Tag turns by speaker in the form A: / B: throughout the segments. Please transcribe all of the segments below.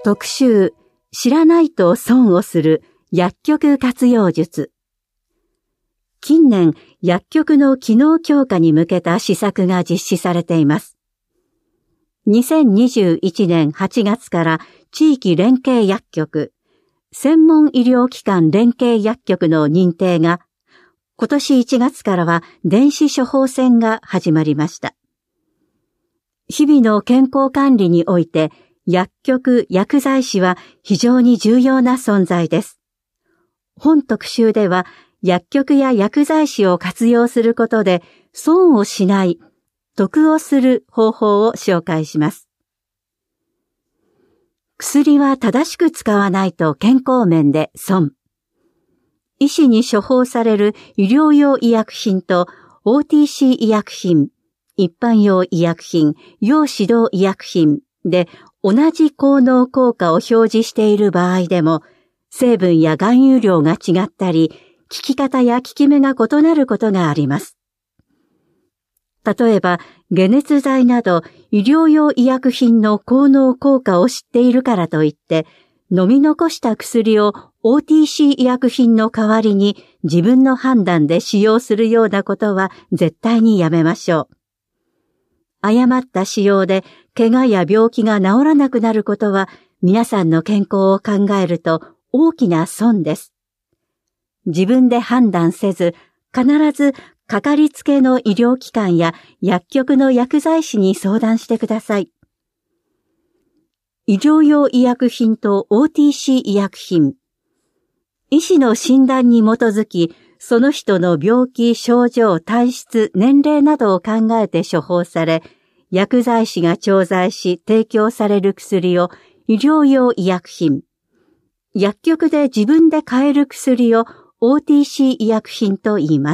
A: 特集、知らないと損をする薬局活用術。近年、薬局の機能強化に向けた施策が実施されています。2021年8月から地域連携薬局、専門医療機関連携薬局の認定が、今年1月からは電子処方箋が始まりました。日々の健康管理において、薬局・薬剤師は非常に重要な存在です。本特集では、薬局や薬剤師を活用することで損をしない、得をする方法を紹介します。薬は正しく使わないと健康面で損。医師に処方される医療用医薬品と OTC 医薬品、一般用医薬品、要指導医薬品で同じ効能効果を表示している場合でも、成分や含有量が違ったり、効き方や効き目が異なることがあります。例えば、解熱剤など医療用医薬品の効能効果を知っているからといって、飲み残した薬を OTC 医薬品の代わりに自分の判断で使用するようなことは絶対にやめましょう。誤った使用で怪我や病気が治らなくなることは皆さんの健康を考えると大きな損です。自分で判断せず、必ずかかりつけの医療機関や薬局の薬剤師に相談してください。医療用医薬品と OTC 医薬品。医師の診断に基づき、その人の病気、症状、体質、年齢などを考えて処方され、薬剤師が調剤し提供される薬を医療用医薬品。薬局で自分で買える薬を OTC 医薬品と言います。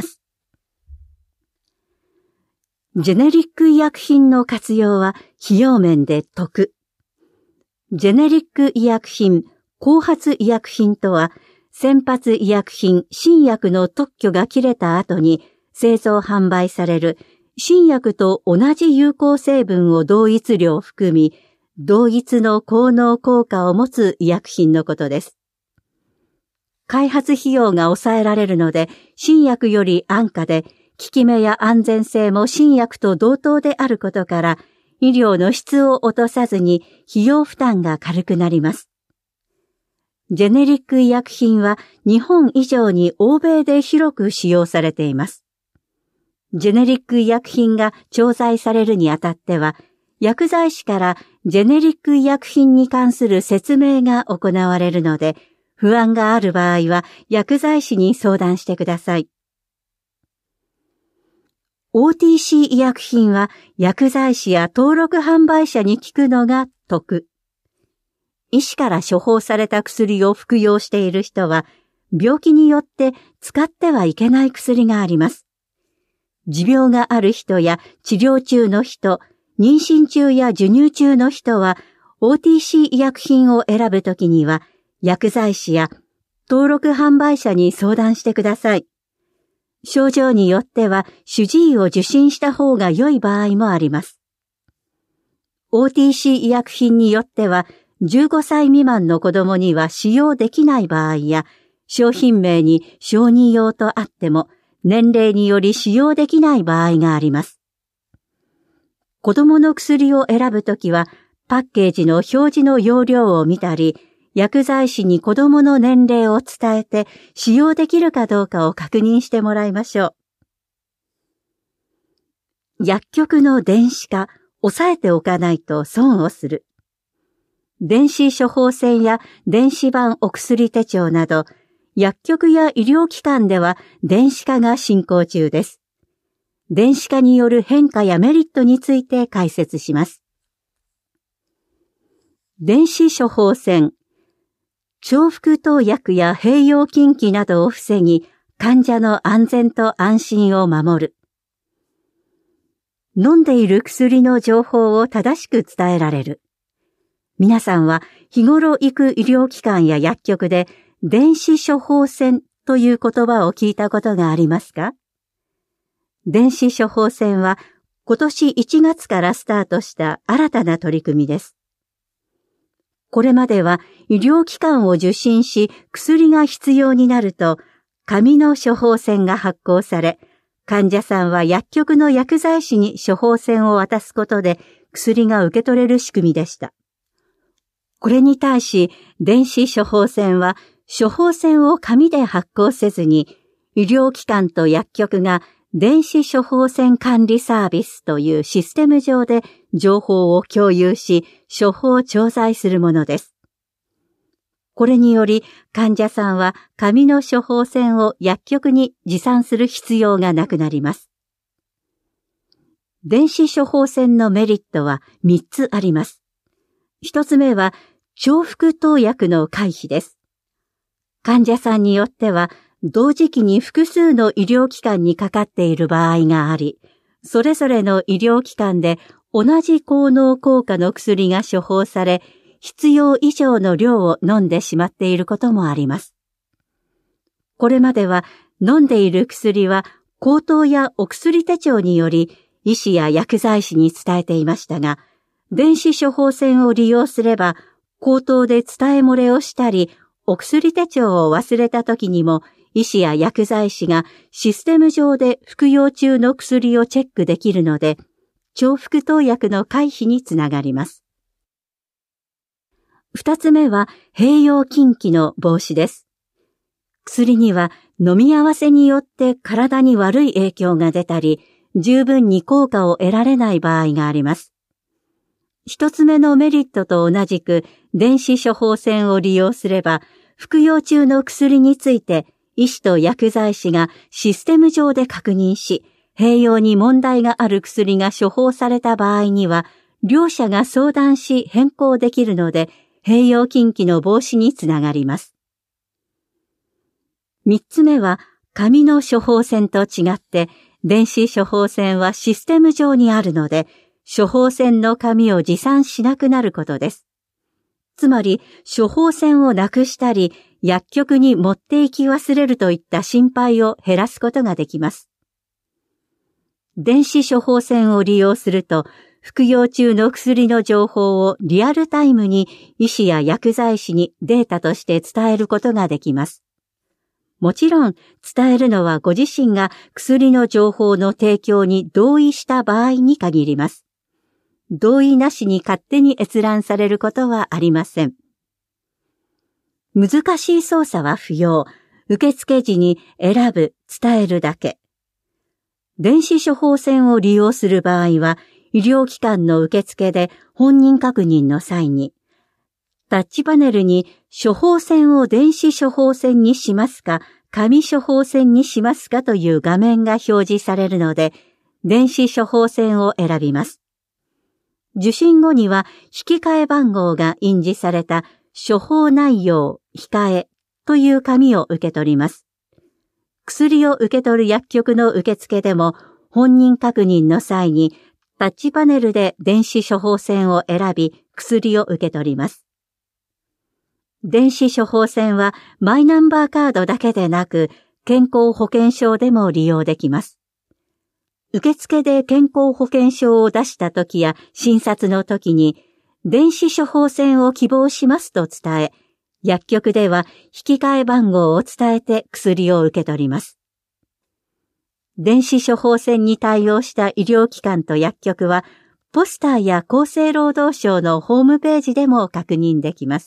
A: ジェネリック医薬品の活用は費用面で得。ジェネリック医薬品、後発医薬品とは、先発医薬品、新薬の特許が切れた後に製造販売される新薬と同じ有効成分を同一量含み、同一の効能効果を持つ医薬品のことです。開発費用が抑えられるので、新薬より安価で、効き目や安全性も新薬と同等であることから、医療の質を落とさずに費用負担が軽くなります。ジェネリック医薬品は日本以上に欧米で広く使用されています。ジェネリック医薬品が調剤されるにあたっては、薬剤師からジェネリック医薬品に関する説明が行われるので、不安がある場合は薬剤師に相談してください。OTC 医薬品は薬剤師や登録販売者に効くのが得。医師から処方された薬を服用している人は、病気によって使ってはいけない薬があります。持病がある人や治療中の人、妊娠中や授乳中の人は、OTC 医薬品を選ぶときには、薬剤師や登録販売者に相談してください。症状によっては主治医を受診した方が良い場合もあります。OTC 医薬品によっては15歳未満の子供には使用できない場合や、商品名に小児用とあっても年齢により使用できない場合があります。子供の薬を選ぶときはパッケージの表示の容量を見たり、薬剤師に子供の年齢を伝えて使用できるかどうかを確認してもらいましょう。薬局の電子化、抑えておかないと損をする。電子処方箋や電子版お薬手帳など、薬局や医療機関では電子化が進行中です。電子化による変化やメリットについて解説します。電子処方箋。重複投薬や併用禁忌などを防ぎ、患者の安全と安心を守る。飲んでいる薬の情報を正しく伝えられる。皆さんは日頃行く医療機関や薬局で電子処方箋という言葉を聞いたことがありますか？電子処方箋は今年1月からスタートした新たな取り組みです。 これまでは医療機関を受診し薬が必要になると紙の処方箋が発行され、患者さんは薬局の薬剤師に処方箋を渡すことで薬が受け取れる仕組みでした。これに対し電子処方箋は処方箋を紙で発行せずに医療機関と薬局が電子処方箋管理サービスというシステム上で情報を共有し処方調剤するものです。これにより患者さんは紙の処方箋を薬局に持参する必要がなくなります。電子処方箋のメリットは3つあります。1つ目は重複投薬の回避です。患者さんによっては同時期に複数の医療機関にかかっている場合があり、それぞれの医療機関で同じ効能効果の薬が処方され、必要以上の量を飲んでしまっていることもあります。これまでは飲んでいる薬は口頭やお薬手帳により医師や薬剤師に伝えていましたが、電子処方箋を利用すれば口頭で伝え漏れをしたり、お薬手帳を忘れた時にも医師や薬剤師がシステム上で服用中の薬をチェックできるので、重複投薬の回避につながります。2つ目は併用禁忌の防止です。薬には飲み合わせによって体に悪い影響が出たり、十分に効果を得られない場合があります。1つ目のメリットと同じく電子処方箋を利用すれば、服用中の薬について医師と薬剤師がシステム上で確認し、併用に問題がある薬が処方された場合には、両者が相談し変更できるので、併用禁忌の防止につながります。3つ目は、紙の処方箋と違って、電子処方箋はシステム上にあるので、処方箋の紙を持参しなくなることです。つまり、処方箋をなくしたり、薬局に持って行き忘れるといった心配を減らすことができます。電子処方箋を利用すると、服用中の薬の情報をリアルタイムに医師や薬剤師にデータとして伝えることができます。もちろん、伝えるのはご自身が薬の情報の提供に同意した場合に限ります。同意なしに勝手に閲覧されることはありません。難しい操作は不要。受付時に選ぶ、伝えるだけ。電子処方箋を利用する場合は、医療機関の受付で本人確認の際に、タッチパネルに処方箋を電子処方箋にしますか、紙処方箋にしますかという画面が表示されるので、電子処方箋を選びます。受診後には引き換え番号が印字された処方内容控えという紙を受け取ります。薬を受け取る薬局の受付でも本人確認の際にタッチパネルで電子処方箋を選び薬を受け取ります。電子処方箋はマイナンバーカードだけでなく健康保険証でも利用できます。受付で健康保険証を出した時や診察の時に電子処方箋を希望しますと伝え、薬局では引き換え番号を伝えて薬を受け取ります。電子処方箋に対応した医療機関と薬局は、ポスターや厚生労働省のホームページでも確認できます。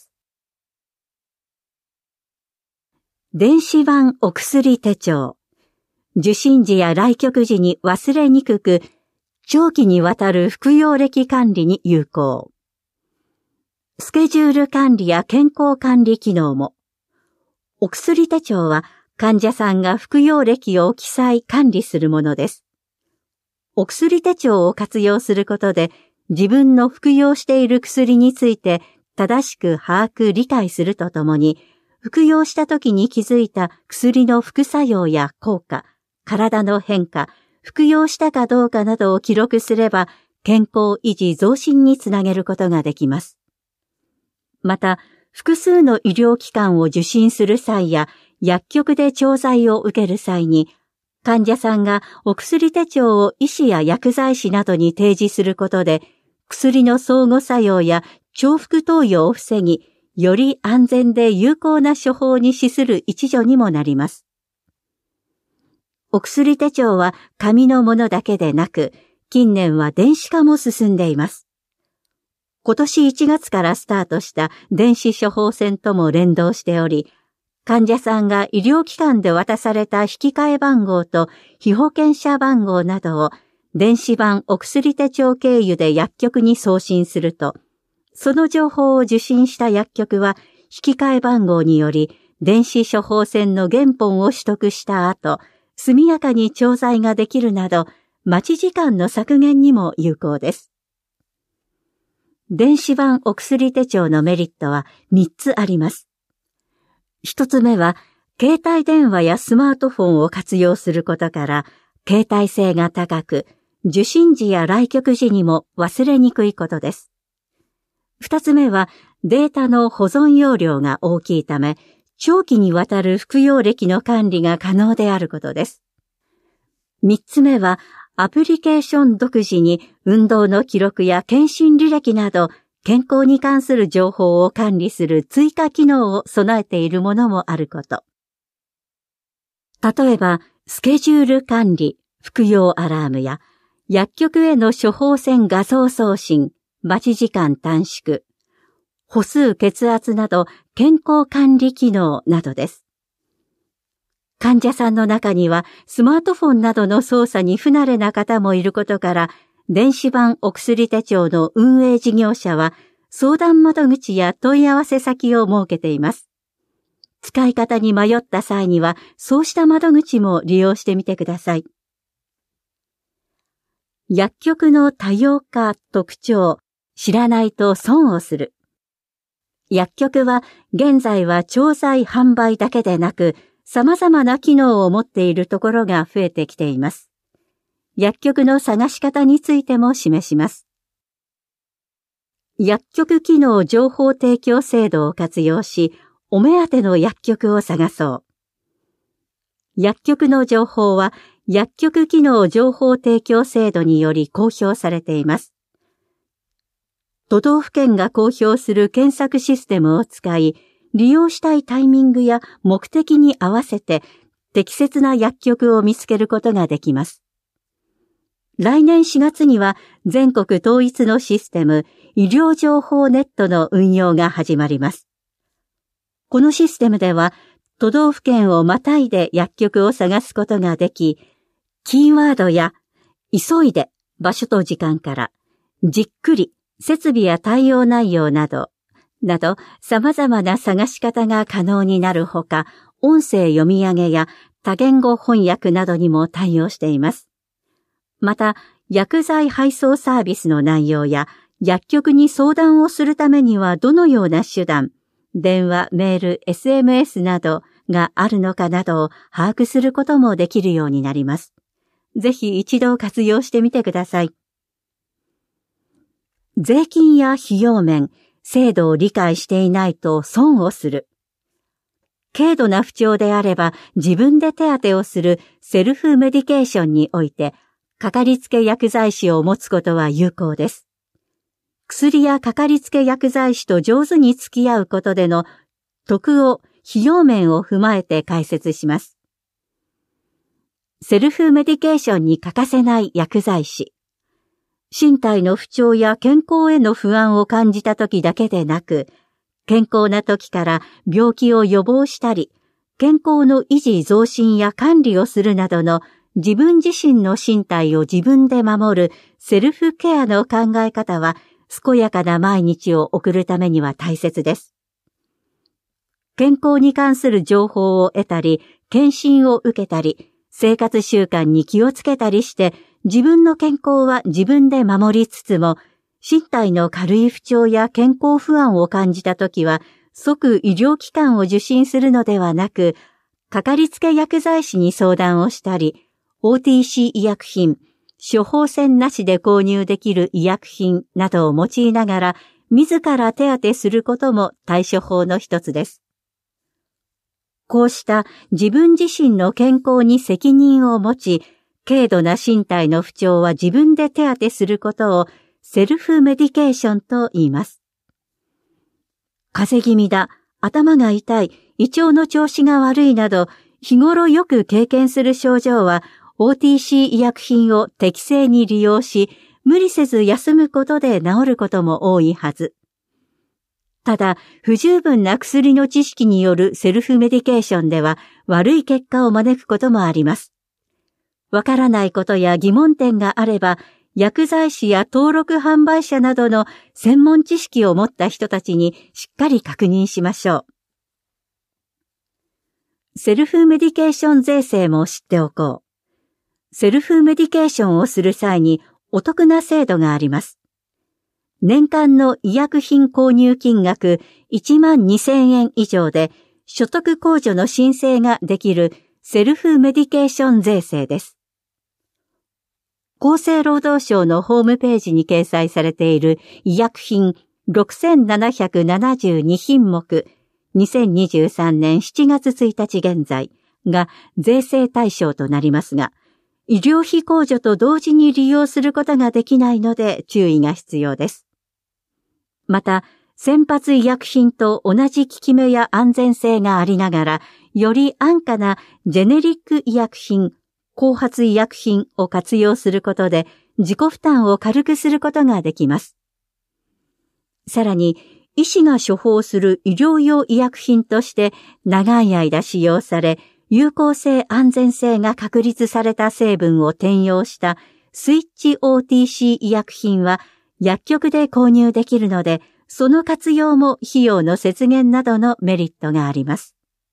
A: 電子版お薬手帳。受診時や来局時に忘れにくく、長期にわたる服用歴管理に有効。スケジュール管理や健康管理機能も。お薬手帳は患者さんが服用歴を記載管理するものです。お薬手帳を活用することで自分の服用している薬について正しく把握理解するとともに、服用した時に気づいた薬の副作用や効果、体の変化、服用したかどうかなどを記録すれば健康維持増進につなげることができます。また、複数の医療機関を受診する際や薬局で調剤を受ける際に、患者さんがお薬手帳を医師や薬剤師などに提示することで、薬の相互作用や重複投与を防ぎ、より安全で有効な処方に資する一助にもなります。お薬手帳は紙のものだけでなく、近年は電子化も進んでいます。今年1月からスタートした電子処方箋とも連動しており、患者さんが医療機関で渡された引き換え番号と被保険者番号などを電子版お薬手帳経由で薬局に送信すると、その情報を受信した薬局は引き換え番号により電子処方箋の原本を取得した後、速やかに調剤ができるなど、待ち時間の削減にも有効です。電子版お薬手帳のメリットは3つあります。1つ目は、携帯電話やスマートフォンを活用することから、携帯性が高く、受診時や来局時にも忘れにくいことです。2つ目は、データの保存容量が大きいため、長期にわたる服用歴の管理が可能であることです。3つ目は、アプリケーション独自に運動の記録や検診履歴など健康に関する情報を管理する追加機能を備えているものもあること。例えば、スケジュール管理、服用アラームや薬局への処方箋画像送信、待ち時間短縮、歩数血圧など健康管理機能などです。患者さんの中にはスマートフォンなどの操作に不慣れな方もいることから、電子版お薬手帳の運営事業者は相談窓口や問い合わせ先を設けています。使い方に迷った際には、そうした窓口も利用してみてください。薬局の多様化特徴、知らないと損をする。薬局は現在は調剤販売だけでなく、様々な機能を持っているところが増えてきています。薬局の探し方についても示します。薬局機能情報提供制度を活用し、お目当ての薬局を探そう。薬局の情報は薬局機能情報提供制度により公表されています。都道府県が公表する検索システムを使い、利用したいタイミングや目的に合わせて適切な薬局を見つけることができます。来年4月には全国統一のシステム医療情報ネットの運用が始まります。このシステムでは都道府県をまたいで薬局を探すことができ、キーワードや急いで場所と時間からじっくり設備や対応内容など様々な探し方が可能になるほか、音声読み上げや多言語翻訳などにも対応しています。また、薬剤配送サービスの内容や薬局に相談をするためにはどのような手段、電話、メール、SMS などがあるのかなどを把握することもできるようになります。ぜひ一度活用してみてください。税金や費用面、制度を理解していないと損をする。軽度な不調であれば自分で手当てをするセルフメディケーションにおいて、かかりつけ薬剤師を持つことは有効です。薬やかかりつけ薬剤師と上手に付き合うことでの得を費用面を踏まえて解説します。セルフメディケーションに欠かせない薬剤師。身体の不調や健康への不安を感じた時だけでなく、健康な時から病気を予防したり、健康の維持増進や管理をするなどの自分自身の身体を自分で守るセルフケアの考え方は、健やかな毎日を送るためには大切です。健康に関する情報を得たり、検診を受けたり、生活習慣に気をつけたりして、自分の健康は自分で守りつつも、身体の軽い不調や健康不安を感じたときは、即医療機関を受診するのではなく、かかりつけ薬剤師に相談をしたり、OTC 医薬品、処方箋なしで購入できる医薬品などを用いながら、自ら手当てすることも対処法の一つです。こうした自分自身の健康に責任を持ち、軽度な身体の不調は自分で手当てすることをセルフメディケーションと言います。 風邪気味だ、頭が痛い、胃腸の調子が悪いなど、日頃よく経験する症状は、OTC 医薬品を適正に利用し、無理せず休むことで治ることも多いはず。ただ、不十分な薬の知識によるセルフメディケーションでは悪い結果を招くこともあります。わからないことや疑問点があれば、薬剤師や登録販売者などの専門知識を持った人たちにしっかり確認しましょう。セルフメディケーション税制も知っておこう。セルフメディケーションをする際にお得な制度があります。年間の医薬品購入金額12,000円以上で所得控除の申請ができるセルフメディケーション税制です。厚生労働省のホームページに掲載されている医薬品6,772品目2023年7月1日現在が税制対象となりますが、医療費控除と同時に利用することができないので注意が必要です。また、先発医薬品と同じ効き目や安全性がありながら、より安価なジェネリック医薬品、後発医薬品を活用することで自己負担を軽くすることができます。さらに、医師が処方する医療用医薬品として長い間使用され、有効性安全性が確立された成分を転用したスイッチ OTC 医薬品は薬局で購入できるので、その活用も費用の節減などのメリットがあります。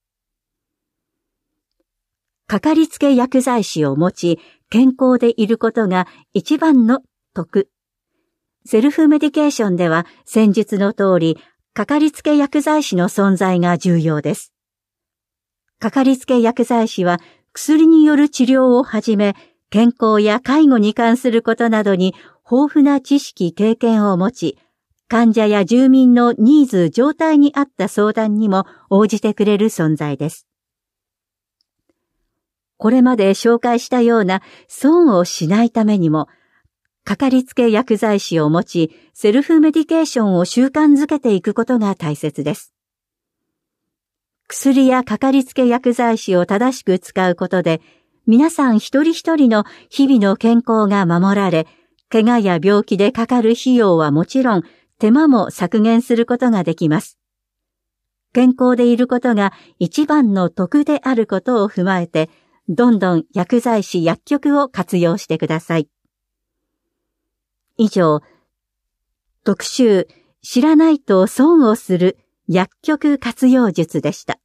A: かかりつけ薬剤師を持ち、健康でいることが一番の得。セルフメディケーションでは先述の通り、かかりつけ薬剤師の存在が重要です。かかりつけ薬剤師は薬による治療をはじめ、健康や介護に関することなどに豊富な知識経験を持ち、患者や住民のニーズ状態に合った相談にも応じてくれる存在です。これまで紹介したような損をしないためにも、かかりつけ薬剤師を持ち、セルフメディケーションを習慣づけていくことが大切です。薬やかかりつけ薬剤師を正しく使うことで、皆さん一人一人の日々の健康が守られ、怪我や病気でかかる費用はもちろん、手間も削減することができます。健康でいることが一番の得であることを踏まえて、どんどん薬剤師薬局を活用してください。以上、特集、知らないと損をする薬局活用術でした。